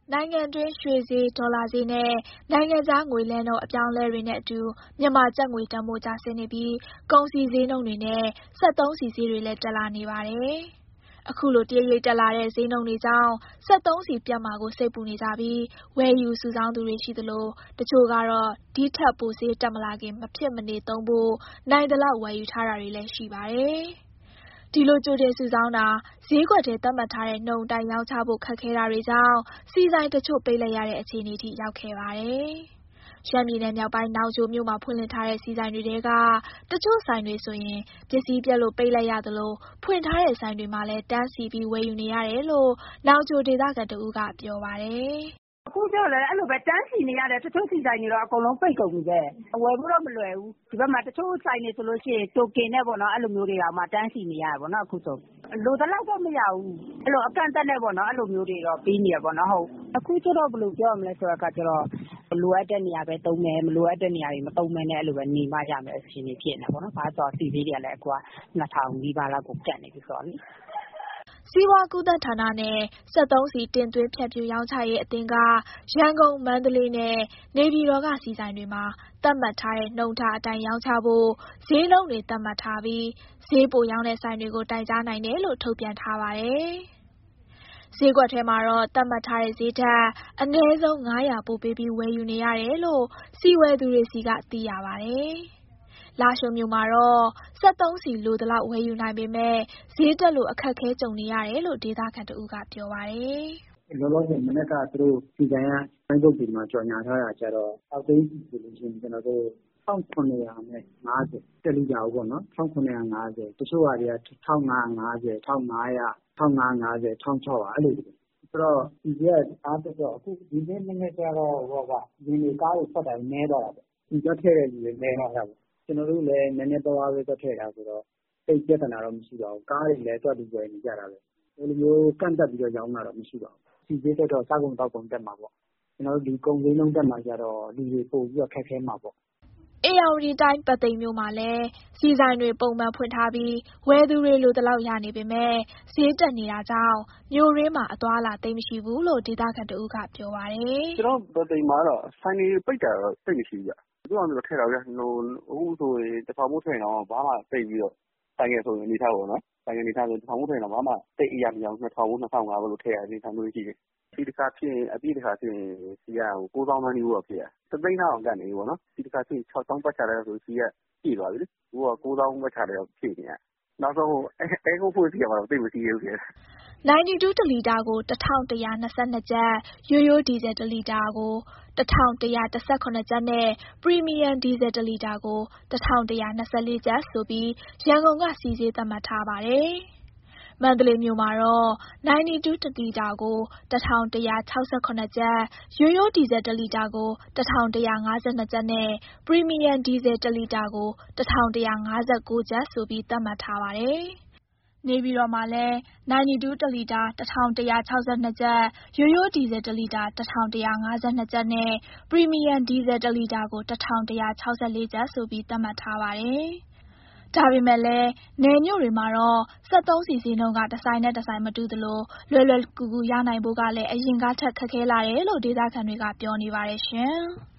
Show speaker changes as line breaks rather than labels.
နိုင်ငံတွင်းရွှေဈေးဒေါ်လာဈေးနဲ့နိုင်ငံခြားငွေလဲနှုန်းအပြောင်းအလဲတွေနဲ့အတူမြန်မာကျပ်ငွေတန်ဖိုးကျဆင်းနေပြီးကုန်စည်ဈေးနှုန်းတွေနဲ့စက်သုံးဆီဈေးတွေလည်းတက်လာနေပါတယ်။အခုလိုတရိပ်တက်လာတဲ့ဈေးနှုန်းတွေကြောင့်စက်သုံးဆီပြတ်မှာကိုစိတ်ပူနေကြပြီးဝယ်ယူစုဆောင်းသူတွေရှိသလိုတချို့ကတော့ဒီထက်ပိုဈေးတက်မလာခင်မဖြစ်မနေသုံးဖို့နိုင်သလောက်ဝယ်ယူထားတာတွေလည်းရှိပါတယ်။ဒီလိုကြိုတင်စုဆောင်းတာဈေးကွက်ထဲသတ်မှတ်ထားတဲ့နှုန်းအတိုင်းရောင်းချဖို့ခက်ခဲတာတွေကြောင့်ဆီဆိုင်တချို့ပိတ်လိုက်ရတဲ့အခြေအနေထိရောက်ခဲ့ပါတယ်။ရှမ်းပြည်နယ်မြောက်ပိုင်းနောင်ချိုမြို့မှာဖွင့်လှစ်ထားတဲ့ဆီဆိုင်တွေထဲကတချို့ဆိုင်တွေဆိုရင်ပစ္စည်းပြတ်လို့ပိတ်လိုက်ရသလိုဖွင့်ထားတဲ့ဆိုင်တွေမှာလည်းတန်းစီပြီးဝယ်ယူနေရတယ်လို့နောင်ချိုဒေသခံတဦးကပြောပါတယ်
။အခုကျတော့လည်းအဲ့လိုပဲတန်းစီနေရတယ်တချို့စီဆိုင်တွေတော့အကုန်လုံးပိတ်ကုန်ပြီပဲဝယ်ဖို့တော့မလွယ်ဘူးဒီဘက်မှာတချို့ဆိုင်တွေဆိုလို့ရှိရင်တိုကင်နဲ့ပေါ့နော်အဲ့လိုမျိုးတွေတော့မှတန်းစီနေရတယ်ပေါ့နော်အခုဆိုလိုတလောက်တော့မရဘူးအဲ့လိုအကန့်အသတ်နဲ့ပေါ့နော်အဲ့လိုမျိုးတွေတော့ပြီးနေရပေါ့နော်ဟုတ်အခုကျတော့ဘယ်လိုပြောရမလဲဆိုတော့ကျတော့လိုအပ်တဲ့နေရာပဲသုံးမယ်မလိုအပ်တဲ့နေရာတွေမသုံးမဲနဲ့အဲ့လိုပဲနေမှရမယ်အချိန်ကြီးဖြစ်နေပေါ့နော်ဘာလို့ဆိုတော့စီသေးတွေကလည်းအခုက2000နီးပါးလောက်ကိုကတ်နေပြီဆိုတော့လေ
စီးပွားကူးသန်းဌာနနဲ့စက်သုံးဆီတင်သွင်းဖြန့်ဖြူးရောင်းချရေးအသင်းကရန်ကုန်မန္တလေးနဲ့နေပြည်တော်ကဆီဆိုင်တွေမှာသတ်မှတ်ထားတဲ့နှုန်းထားအတိုင်းရောင်းချဖို့ဈေးနှုန်းတွေသတ်မှတ်ထားပြီးဈေးပိုရောင်းတဲ့ဆိုင်တွေကိုတိုင်ကြားနိုင်တယ်လို့ထုတ်ပြန်ထားပါတယ်။ဈေးကွက်ထဲမှာတော့သတ်မှတ်ထားတဲ့ဈေးထက်အနည်းဆုံး900ပိုပေးပြီးဝယ်ယူနေရတယ်လို့ဆီဝယ်သူတွေဆီကသိရပါတယ်။လာရှိုးမြို့မှာတော့စက်သုံးဆီလိုသလောက်ဝယ်ယူနိုင်ပေမဲ့ဈေးတက်လို့အခက်အခဲကြုံနေရတယ်လို့ဒေသခံတဦးကပြောပါတယ်
။လောလောဆယ်မနက်ကသူတို့ဒီဇိုင်းကတိုင်းပုတ်ဒီမှာကြော်ညာထားတာကြတော့အောက်သိန်းဆိုလို့ရှိရင်ကျွန်တော်တို့1950တက်လီတာပေါ့နော်1950တချို့ဟာတွေက1550 1500 1550 1600အဲ့လိုဆိုတော့ဒီကအားတက်တော့အခုဒီနေ့ကျတော့ဒီနေ့ကားကိုဆက်တိုင်းနဲသွားတာပေါ့ဒီကထည့်တဲ့လူတွေနဲသွားတာပေါ့ကျွန်တော်တို့လည်းနည်းနည်းသွားပဲတက်ထည့်တာဆိုတော့စိတ်ပြဿနာတော့မရှိပါဘူးကားတွေလည်းတွက်ပြီးဝယ်နေကြတာပဲဒီလိုမျိုးကန့်တက်ပြီးတော့ရောင်းတာတော့မရှိပါဘူးစီဈေးတက်တော့စားကုန်တောက်ကုန်တက်မှာပေါ့ကျွန်တော်တို့ဒီကုန်ဈေးနှုန်းတက်မှာကြတော့လူတွေပို့ပြီးတော့ခက်ခဲမှာပေါ့
ဧရာဝတီတိုင်းပတ်သိမ်မြို့မှာလည်းစီဆိုင်တွေပုံမှန်ဖွင့်ထားပြီးဝယ်သူတွေလိုသလောက်ရနေပေမဲ့ဈေးတက်နေတာကြောင့်မြို့ရင်းမှာအသွားအလာသိပ်မရှိဘူးလို့ဒေသခံတဦးကပြောပါတယ်
။ကျွန်တော်ပတ်သိမ်မှာတော့ဆိုင်တွေပိတ်တာတော့သိပ်မရှိဘူးဗျ။သူကမျိုးထည့်တော့ဗျအခုဆိုရင်1000မို့ထည့်တော့ဘာမှသိပ်ပြီးတော့ဆိုင်ငယ်ဆိုရင်အနေထားပေါ့နော်။ဆိုင်ငယ်အနေထားဆို1000မို့ထည့်တော့ဘာမှသိပ်အရာမရော2000မို့2500လို့ထည့်ရတဲ့အနေထားမျိုးရှိတယ်။ဒီတစ်ခါဖြစ်ရင်အပြည့်တစ်ခါဖြစ်ရင်စီက9000မှန်းလို့ဖြစ်ရ။သိန်းလောက်ကန်နေပေါ့နော်။ဒီတစ်ခါဖြစ်6000ပတ်ချတယ်ဆိုစီကပြည့်သွားပြီလေ။ဟိုက9000ပတ်ချတယ်ဖြည့်နေရ။နောက်ဆုံးအဲကိုဖို့စီကမှတော့သိပ်မရှိဘူးဖြစ်
92တလီတာကို1122ကျပ်ရိုးရိုးဒီဇယ်တလီတာကို1118ကျပ်နဲ့ပရီမီယံဒီဇယ်တလီတာကို1124ကျပ်ဆိုပြီးရန်ကုန်ကစီဈေးသတ်မှတ်ထားပါတယ်။မန္တလေးမြို့မှာတော့92တလီတာကို1168ကျပ်ရိုးရိုးဒီဇယ်တလီတာကို1152ကျပ်နဲ့ပရီမီယံဒီဇယ်တလီတာကို1159ကျပ်ဆိုပြီးသတ်မှတ်ထားပါတယ်။နေပြည်တော်မှာလည်း92တလီတာ1162ကျပ်ရိုးရိုးဒီဇယ်တလီတာ1152ကျပ်နဲ့ပရီမီယံဒီဇယ်တလီတာကို1164ကျပ်ဆိုပြီးသတ်မှတ်ထားပါတယ်။ဒါပေမဲ့လည်းနယ်မြို့တွေမှာတော့စက်သုံးဆီဈေးနှုန်းကတစ်ဆိုင်နဲ့တစ်ဆိုင်မတူသလိုလွယ်လွယ်ကူကူရနိုင်ဖို့ကလည်းအရင်ကထက်ခက်ခဲလာတယ်လို့ဒေသခံတွေကပြောနေပါတယ်ရှင်။